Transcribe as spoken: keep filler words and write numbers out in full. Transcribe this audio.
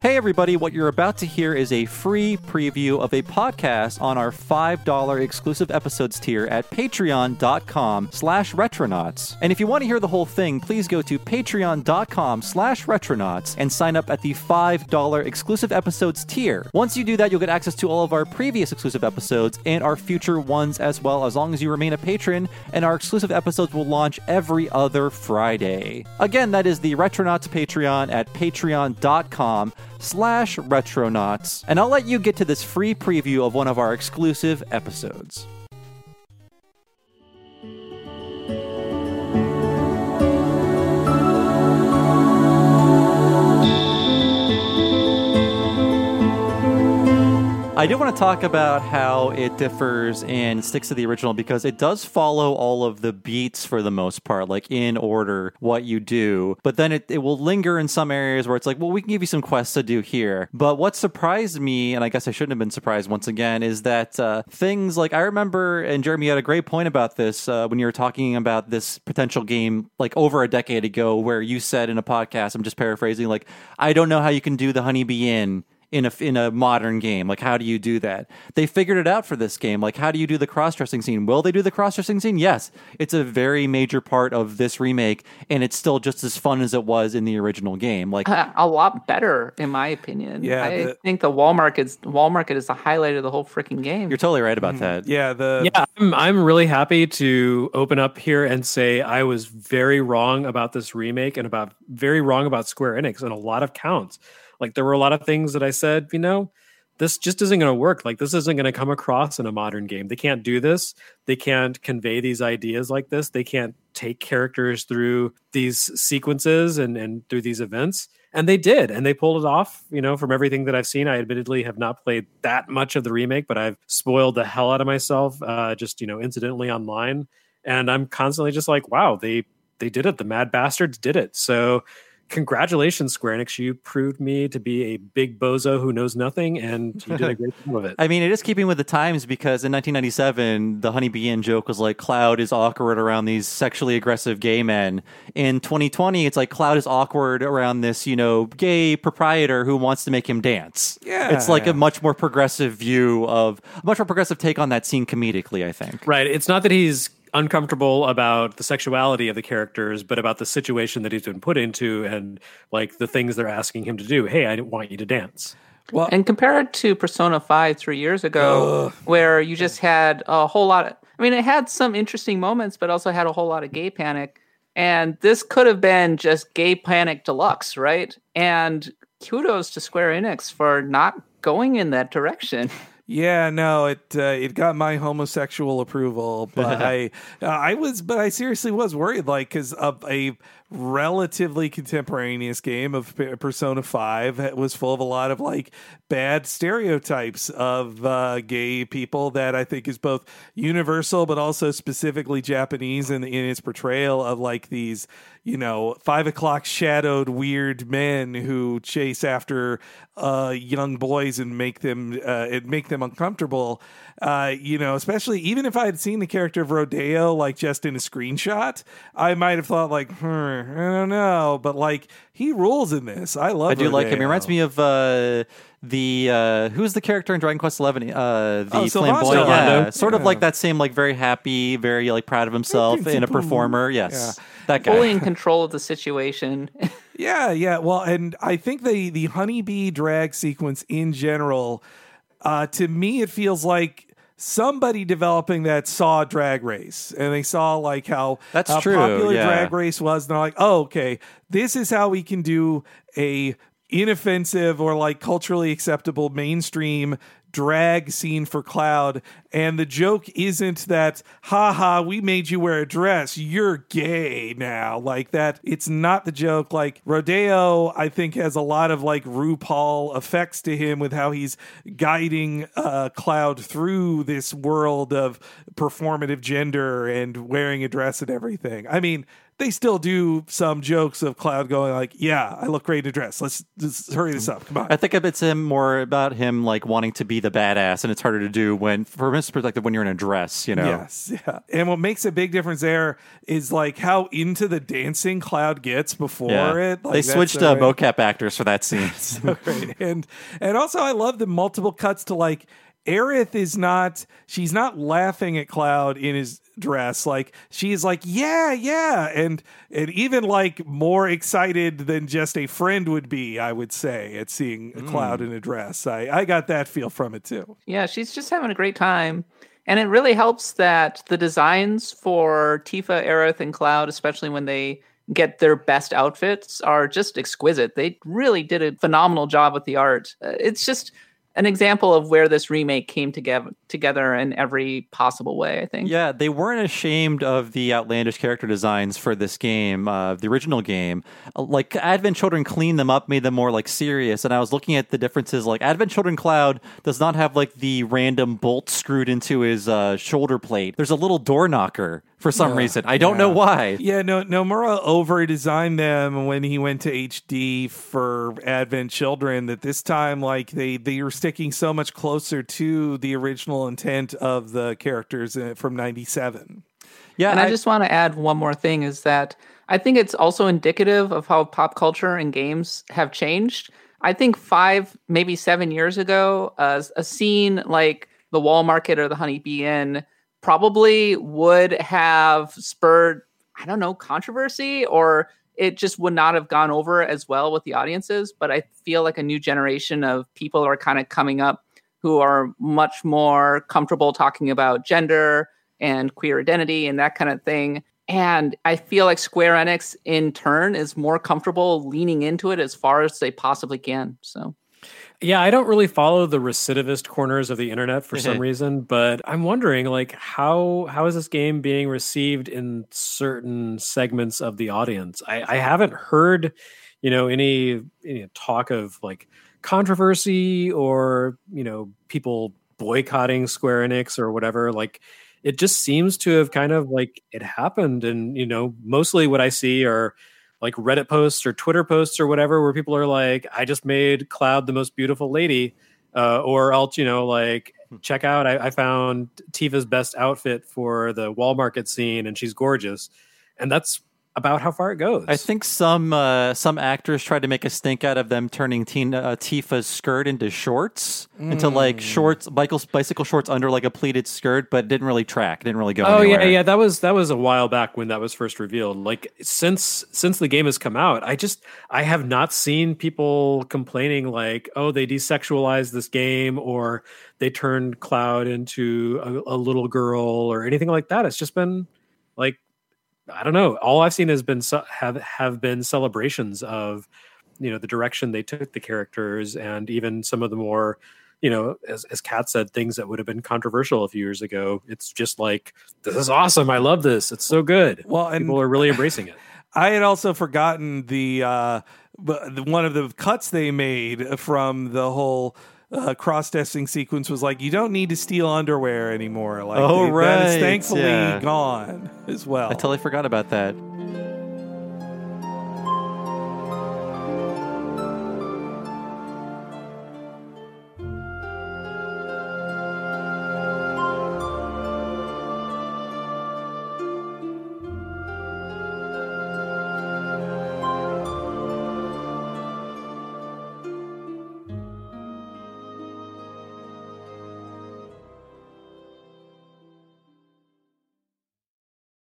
Hey everybody, what you're about to hear is a free preview of a podcast on our five dollars exclusive episodes tier at patreon.com slash retronauts. And if you want to hear the whole thing, please go to patreon.com slash retronauts and sign up at the five dollars exclusive episodes tier. Once you do that, you'll get access to all of our previous exclusive episodes and our future ones as well, as long as you remain a patron, and our exclusive episodes will launch every other Friday. Again, that is the Retronauts Patreon at patreon.com slash retronauts, and I'll let you get to this free preview of one of our exclusive episodes. I do want to talk about how it differs and sticks to the original, because it does follow all of the beats for the most part, like in order what you do. But then it, it will linger in some areas where it's like, well, we can give you some quests to do here. But what surprised me, and I guess I shouldn't have been surprised once again, is that uh, things like, I remember, and Jeremy had a great point about this uh, when you were talking about this potential game like over a decade ago, where you said in a podcast, I'm just paraphrasing, like, I don't know how you can do the Honeybee Inn in a in a modern game. Like, how do you do that? They figured it out for this game. Like, how do you do the cross-dressing scene? Will they do the cross-dressing scene? Yes. It's a very major part of this remake, and it's still just as fun as it was in the original game. Like uh, a lot better, in my opinion. Yeah, I the, think the wall market is wall market is the highlight of the whole freaking game. You're totally right about mm, that. Yeah, the yeah. I'm I'm really happy to open up here and say I was very wrong about this remake and about very wrong about Square Enix on a lot of counts. Like, there were a lot of things that I said, you know, this just isn't going to work. Like, this isn't going to come across in a modern game. They can't do this. They can't convey these ideas like this. They can't take characters through these sequences and, and through these events. And they did. And they pulled it off, you know, from everything that I've seen. I admittedly have not played that much of the remake, but I've spoiled the hell out of myself, uh, just, you know, incidentally online. And I'm constantly just like, wow, they, they did it. The Mad Bastards did it. So congratulations, Square Enix. You proved me to be a big bozo who knows nothing, and you did a great job of it. I mean, it is keeping with the times, because in nineteen ninety-seven, the Honeybee Inn joke was like, Cloud is awkward around these sexually aggressive gay men. In twenty twenty, it's like, Cloud is awkward around this, you know, gay proprietor who wants to make him dance. Yeah. It's like a much more progressive view of, a much more progressive take on that scene comedically, I think. Right. It's not that he's uncomfortable about the sexuality of the characters, but about the situation that he's been put into and like the things they're asking him to do. Hey, I want you to dance. Well, and compare it to Persona five three years ago, uh, where you just had a whole lot of, I mean, it had some interesting moments, but also had a whole lot of gay panic. And this could have been just gay panic deluxe, right? And kudos to Square Enix for not going in that direction. Yeah, no, it uh, it got my homosexual approval, but I uh, I was, but I seriously was worried, like, because of a relatively contemporaneous game of P- Persona five was full of a lot of like bad stereotypes of uh, gay people that I think is both universal but also specifically Japanese in in its portrayal of like these, you know, five o'clock shadowed weird men who chase after uh, young boys and make them uh, and make them uncomfortable. Uh, you know, especially even if I had seen the character of Rodeo like just in a screenshot, I might have thought like, hmm, I don't know, but like he rules in this. I love. I do Rodeo. like him. He reminds me of uh, the uh, who's the character in Dragon Quest eleven? Uh, the oh, flamboyant, yeah, sort yeah. of like that same like very happy, very like proud of himself in a performer. Yes, yeah. that guy. Fully in control of the situation. yeah, yeah. Well, and I think the the honeybee drag sequence in general, uh, to me, it feels like somebody developing that saw Drag Race, and they saw like how, That's how true, popular yeah. Drag Race was, and they're like, oh, okay, this is how we can do a inoffensive or like culturally acceptable mainstream drag scene for Cloud. And the joke isn't that, haha, we made you wear a dress, you're gay now. Like that, it's not the joke. Like Rodeo, I think, has a lot of like RuPaul effects to him with how he's guiding uh, Cloud through this world of performative gender and wearing a dress and everything. I mean, they still do some jokes of Cloud going like, yeah, I look great in a dress. Let's just hurry this up. Come on. I think it's him more about him like wanting to be the badass, and it's harder to do when, from his perspective, when you're in a dress, you know? Yes, yeah. And what makes a big difference there is like how into the dancing Cloud gets before Yeah. it. Like, they that's switched so uh, great. mocap actors for that scene. So great. And and also I love the multiple cuts to like Aerith is not, she's not laughing at Cloud in his dress. Like she's like, yeah, yeah. And, and even like more excited than just a friend would be, I would say, at seeing mm. Cloud in a dress. I, I got that feel from it too. Yeah, she's just having a great time. And it really helps that the designs for Tifa, Aerith, and Cloud, especially when they get their best outfits, are just exquisite. They really did a phenomenal job with the art. Uh, it's just an example of where this remake came together together in every possible way, I think. Yeah, they weren't ashamed of the outlandish character designs for this game, uh, the original game. Like, Advent Children cleaned them up, made them more, like, serious, and I was looking at the differences. Like, Advent Children Cloud does not have, like, the random bolt screwed into his uh, shoulder plate. There's a little door knocker for some yeah, reason. I don't yeah. know why. Yeah, no, Nomura over-designed them when he went to H D for Advent Children, that this time, like, they, they were sticking so much closer to the original intent of the characters from ninety-seven. Yeah, and I, I just want to add one more thing, is that I think it's also indicative of how pop culture and games have changed. I think five, maybe seven years ago, uh, a scene like the Wall Market or the Honey Bee Inn probably would have spurred, I don't know, controversy, or it just would not have gone over as well with the audiences. But I feel like a new generation of people are kind of coming up who are much more comfortable talking about gender and queer identity and that kind of thing. And I feel like Square Enix, in turn, is more comfortable leaning into it as far as they possibly can. So, yeah, I don't really follow the recidivist corners of the internet for some reason, but I'm wondering, like, how how is this game being received in certain segments of the audience? I, I haven't heard, you know, any, any talk of like controversy or, you know, people boycotting Square Enix or whatever. Like, it just seems to have kind of like it happened. And, you know, mostly what I see are like Reddit posts or Twitter posts or whatever, where people are like, I just made Cloud the most beautiful lady. Uh, or else, you know, like, check out, I, I found Tifa's best outfit for the Wall Market scene and she's gorgeous. And that's about how far it goes. I think some uh, some actors tried to make a stink out of them turning Tina, uh, Tifa's skirt into shorts, mm. into like shorts, bicycle, bicycle shorts under like a pleated skirt, but it didn't really track. It didn't really go oh, anywhere. yeah, yeah. That was that was a while back when that was first revealed. Like, since since the game has come out, I just I have not seen people complaining like, oh, they desexualized this game or they turned Cloud into a, a little girl or anything like that. It's just been like, I don't know. All I've seen has been have have been celebrations of, you know, the direction they took the characters, and even some of the more, you know, as as Kat said, things that would have been controversial a few years ago. It's just like, this is awesome. I love this. It's so good. Well, and people are really embracing it. I had also forgotten the uh, one of the cuts they made from the whole Uh, cross-testing sequence was like, you don't need to steal underwear anymore. Like, oh, they, right. that is thankfully yeah. gone as well. I totally forgot about that.